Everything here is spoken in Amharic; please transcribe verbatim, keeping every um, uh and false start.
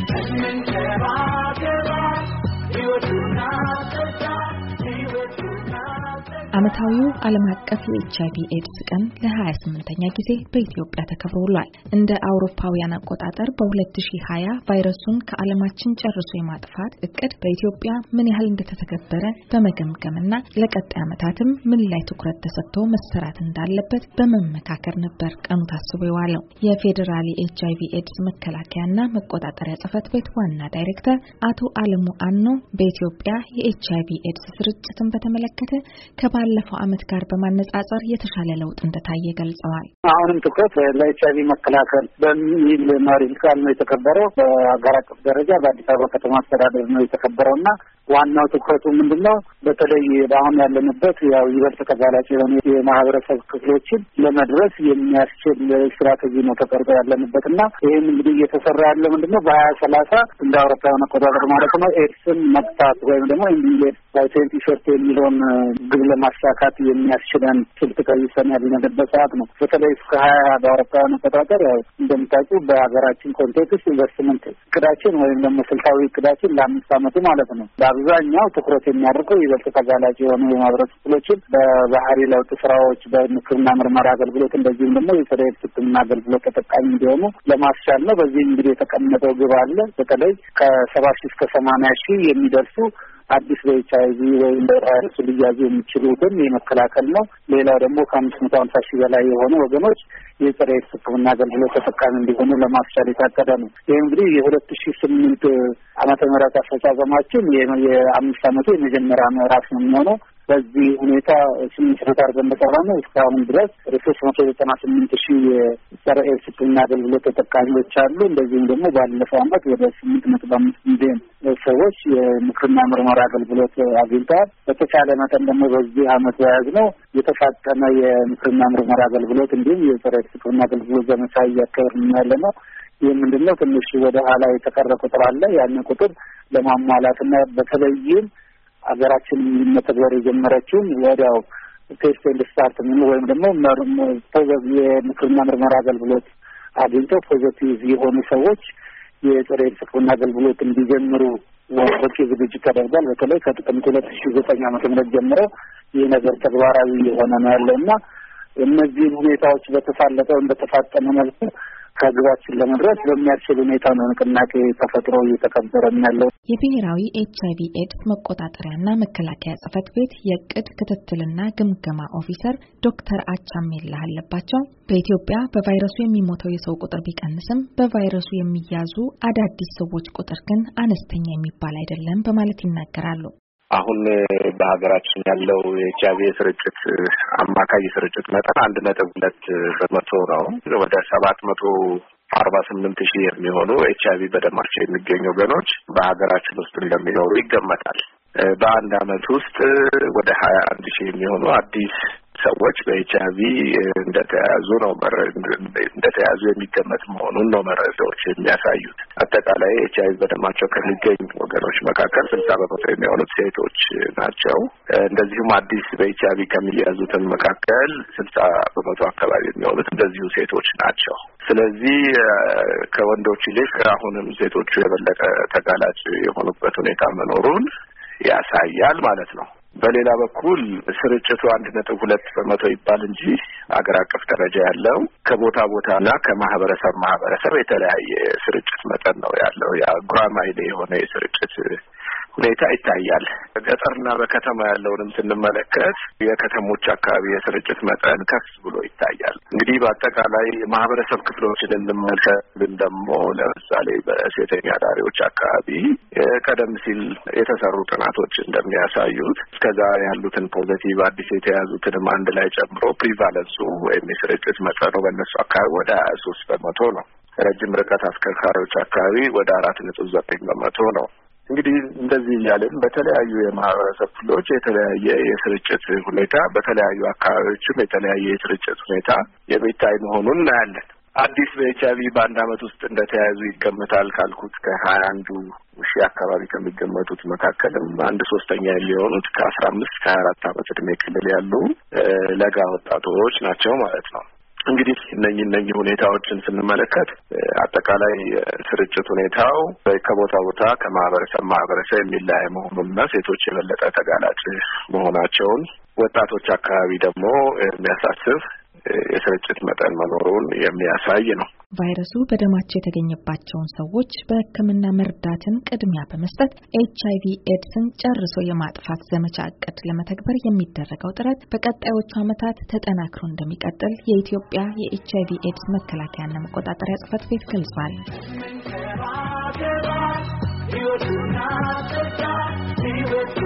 ዓመታዊው ዓለም አቀፍ የኤችአይቪ ኤድስ ቀን ለ28ኛ ጊዜ በኢትዮጵያ ተከብሮ ውሏል። እንደ አውሮፓውያን አቆጣጠር በ2020 ቫይረሱን ከዓለማችን ጨርሶ የማጥፋት እቅድ በኢትዮጵያ ምን ያህል እንደተተገበረ በመገምገምና ለቀጣይ ዓመታትም ምን ላይ ትኩረት ተሰጥቶ መሰራት እንዳለበት በመመካከር ነበር ቀኑ ታስቦ የዋለው። የፌዴራል ኤችአይቪ ኤድስ መከላከያና መቆጣጠሪያ ጽሕፈት ቤት ዋና ዳይሬክተር አቶ አለሙ አኖ በኢትዮጵያ የኤችአይቪ ኤድስ ስርጭትን በተመለከተ ከባለፈው ዓመት ጋር በማነጻጸር የተሻለ ለውጥ እንደታየ ገልጸዋል። አሁንም ትኩረት ለኤችአይቪ መከላከል በሚል መሪ ቃል ነው የተከበረው። በአገር አቀፍ ደረጃ በአዲስ አበባ ከተማ አስተዳደር ነው የተከበረውና ዋናው ትኩረቱ ምንድነው? በተለይ አሁን ያለንበት ያው ይበልጥ ተጋላጭ የሆኑ የማህበረሰብ ክፍሎችን ለመድረስ የሚያስችል ስትራቴጂ ነው ተቀርጾ ያለንበትና ይሄን እንግዲህ እየተሰራ ያለው ምንድነው በሀያ ሰላሳ እንደ አውሮፓውያን አቆጣጠር ማለት ነው ኤድስን መግታት ወይም ደግሞ ኢንዲቪድ ባይ ትዌንቲ ፊፍቲ የሚለውን ግብ ለማሳካት የሚያስችለን ስልት ቀይሰን ያለንበት ሰዓት ነው። በተለይ እስከ ሀያ በአውሮፓውያን አቆጣጠር ያው እንደምታውቁ በሀገራችን ኮንቴክስት ኢንቨስትመንት እቅዳችን ወይም ደግሞ ስልታዊ እቅዳችን ለአምስት ዓመቱ ማለት ነው አብዛኛው ትኩረት የሚያደርገው ይበልጥ ተጋላጭ የሆኑ የማህበረሰብ ክፍሎችን በባህሪ ለውጥ ስራዎች በምክርና ምርመራ አገልግሎት እንደዚሁም ደግሞ የሰደድ ሕክምና አገልግሎት ተጠቃሚ እንዲሆኑ ለማስቻል ነው። በዚህ እንግዲህ የተቀመጠው ግብ አለ። በተለይ ከሰባ ሺህ እስከ ሰማንያ ሺህ የሚደርሱ አዲስ በኤችአይቪ ወይም በቫይረሱ ሊያዙ የሚችሉትን የመከላከል ነው። ሌላው ደግሞ ከአምስት መቶ ሀምሳ ሺህ በላይ የሆኑ ወገኖች የጸረ ኤድስ ሕክምና አገልግሎት ተጠቃሚ እንዲሆኑ ለማስቻል የታቀደ ነው። ይህ እንግዲህ የሁለት ሺህ ስምንት ዓመተ ምህረት አፈጻጸማችን የአምስት ዓመቱ የመጀመሪያ ምዕራፍ ነው የሚሆነው። በዚህ ሁኔታ ስምንት መቶ አርገን በሰራነው እስካሁን ድረስ ሶስት መቶ ዘጠና ስምንት ሺህ የጸረ ኤድስ ሕክምና አገልግሎት ተጠቃሚዎች አሉ። እንደዚሁም ደግሞ ባለፈው ዓመት ወደ ስምንት ነጥብ አምስት ሚሊዮን ሰዎች የምክርና ምርመራ አገልግሎት አግኝተዋል። በተቻለ መጠን ደግሞ በዚህ ዓመት የያዝነው የተፋጠነ የምክርና ምርመራ አገልግሎት እንዲሁም የጸረ ኤድስ ሕክምና አገልግሎት ዘመቻ እያካሄድን ያለ ነው። ይህ ምንድነው ትንሽ ወደ ኋላ የተቀረ ቁጥር አለ። ያንን ቁጥር ለማሟላትና በተለይም ሀገራችን መተግበር የጀመረችውን ወዲያው ቴስት ኤንድ ስታርት ምን ወይም ደግሞ የምክርና ምርመራ አገልግሎት አግኝተው ፖዚቲቭ የሆኑ ሰዎች የጸረ ኤድስ ሕክምና አገልግሎት እንዲጀምሩ በቂ ዝግጅት ተደርጓል። በተለይ ከጥቅምት ሁለት ሺህ ዘጠኝ ዓመተ ምህረት ጀምሮ ይህ ነገር ተግባራዊ የሆነ ነው ያለውና እነዚህን ሁኔታዎች በተሳለጠው እንደተፋጠነ መልኩ ከግባችን ለመድረስ በሚያስችል ሁኔታ ነው ንቅናቄ ተፈጥሮ እየተከበረ ያለው። የብሔራዊ ኤችአይቪ ኤድስ መቆጣጠሪያና መከላከያ ጽሕፈት ቤት የዕቅድ ክትትልና ግምገማ ኦፊሰር ዶክተር አቻሜላህ አለባቸው በኢትዮጵያ በቫይረሱ የሚሞተው የሰው ቁጥር ቢቀንስም በቫይረሱ የሚያዙ አዳዲስ ሰዎች ቁጥር ግን አነስተኛ የሚባል አይደለም በማለት ይናገራሉ። አሁን በሀገራችን ያለው የኤችአይቪ ስርጭት አማካይ ስርጭት መጠን አንድ ነጥብ ሁለት በመቶ ነው። ወደ ሰባት መቶ አርባ ስምንት ሺህ የሚሆኑ ኤችአይቪ በደማቸው የሚገኙ ወገኖች በሀገራችን ውስጥ እንደሚኖሩ ይገመታል። በአንድ ዓመት ውስጥ ወደ ሀያ አንድ ሺህ የሚሆኑ አዲስ ሰዎች በኤችአይቪ እንደተያዙ ነው እንደተያዙ የሚገመት መሆኑን ነው መረጃዎች የሚያሳዩት። አጠቃላይ ኤችአይቪ በደማቸው ከሚገኙ ወገኖች መካከል ስልሳ በመቶ የሚሆኑት ሴቶች ናቸው። እንደዚሁም አዲስ በኤችአይቪ ከሚያዙትም መካከል ስልሳ በመቶ አካባቢ የሚሆኑት እንደዚሁ ሴቶች ናቸው። ስለዚህ ከወንዶች ይልቅ አሁንም ሴቶቹ የበለጠ ተጋላጭ የሆኑበት ሁኔታ መኖሩን ያሳያል ማለት ነው። በሌላ በኩል ስርጭቱ አንድ ነጥብ ሁለት በመቶ ይባል እንጂ አገር አቀፍ ደረጃ ያለው ከቦታ ቦታና ከማህበረሰብ ማህበረሰብ የተለያየ ስርጭት መጠን ነው ያለው። ያ ጉራማይሌ የሆነ የስርጭት ሁኔታ ይታያል። በገጠርና በከተማ ያለውንም ስንመለከት የከተሞች አካባቢ የስርጭት መጠን ከፍ ብሎ ይታያል። እንግዲህ በአጠቃላይ ማህበረሰብ ክፍሎችን እንመልከት ደግሞ ለምሳሌ በሴተኛ አዳሪዎች አካባቢ ቀደም ሲል የተሰሩ ጥናቶች እንደሚያሳዩት እስከዛ ያሉትን ፖዚቲቭ አዲስ የተያዙትንም አንድ ላይ ጨምሮ ፕሪቫለንሱ ወይም የስርጭት መጠኑ በእነሱ አካባቢ ወደ ሀያ ሶስት በመቶ ነው። ረጅም ርቀት አሽከርካሪዎች አካባቢ ወደ አራት ነጥብ ዘጠኝ በመቶ ነው። እንግዲህ እንደዚህ እያልን በተለያዩ የማህበረሰብ ክፍሎች የተለያየ የስርጭት ሁኔታ በተለያዩ አካባቢዎችም የተለያየ የስርጭት ሁኔታ የሚታይ መሆኑን እናያለን። አዲስ በኤችአይቪ በአንድ ዓመት ውስጥ እንደተያዙ ይገመታል ካልኩት ከሀያ አንዱ ሺህ አካባቢ ከሚገመቱት መካከልም አንድ ሶስተኛ የሚሆኑት ከአስራ አምስት ከሀያ አራት ዓመት ዕድሜ ክልል ያሉ ለጋ ወጣቶች ናቸው ማለት ነው። እንግዲህ እነኚህ እነኚህ ሁኔታዎችን ስንመለከት አጠቃላይ ስርጭት ሁኔታው ከቦታ ቦታ ከማህበረሰብ ማህበረሰብ የሚለያይ መሆኑንና ሴቶች የበለጠ ተጋላጭ መሆናቸውን ወጣቶች አካባቢ ደግሞ የሚያሳስብ የስርጭት መጠን መኖሩን የሚያሳይ ነው። ቫይረሱ በደማቸው የተገኘባቸውን ሰዎች በሕክምና መርዳትን ቅድሚያ በመስጠት ኤች አይ ቪ ኤድስን ጨርሶ የማጥፋት ዘመቻ እቅድ ለመተግበር የሚደረገው ጥረት በቀጣዮቹ ዓመታት ተጠናክሮ እንደሚቀጥል የኢትዮጵያ የኤች አይ ቪ ኤድስ መከላከያና መቆጣጠሪያ ጽሕፈት ቤት ገልጿል።